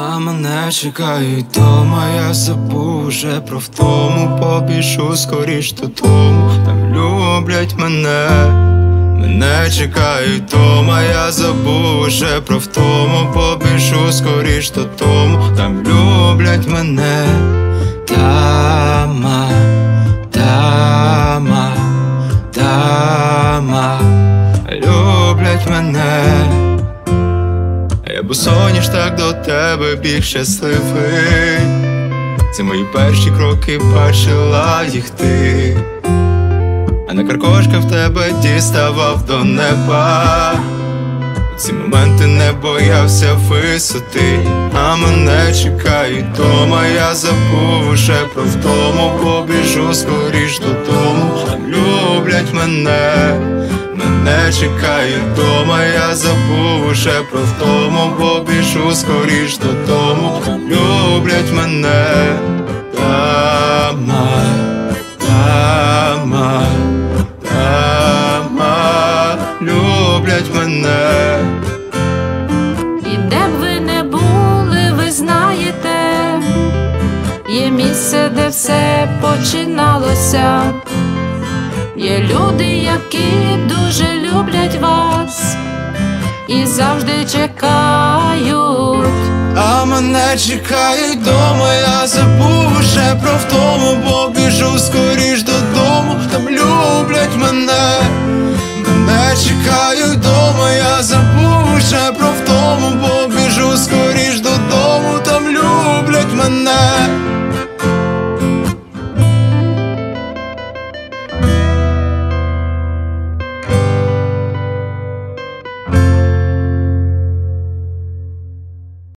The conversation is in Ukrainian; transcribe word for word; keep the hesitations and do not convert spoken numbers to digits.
А мене чекають дома, я забув уже про втому. Побіжу скоріш додому, там люблять мене. Мене чекають дома, я забув уже про втому. Побіжу скоріш додому, там люблять мене. Дама, дама, дама, люблять мене. Я босоніж так до тебе біг щасливий. Це мої перші кроки, бачила їх ти. А на каркошка в тебе діставав до неба. У ці моменти не боявся висоти. А мене чекають дома, я забув уже про втому. Побіжу скоріш додому, там люблять мене. Мене чекають дома, я забув уже про втому. Побіжу скоріш додому, там люблять мене. Дама, дама, дама, люблять мене. І де б ви не були, ви знаєте, є місце, де все починалося. Є люди, які дуже люблять вас і завжди чекають. А мене чекають дома, я забув уже про втому. Побіжу скоріш додому, там люблять мене. Мене чекають дома, я забув уже про втому. Побіжу скоріш додому, там люблять мене.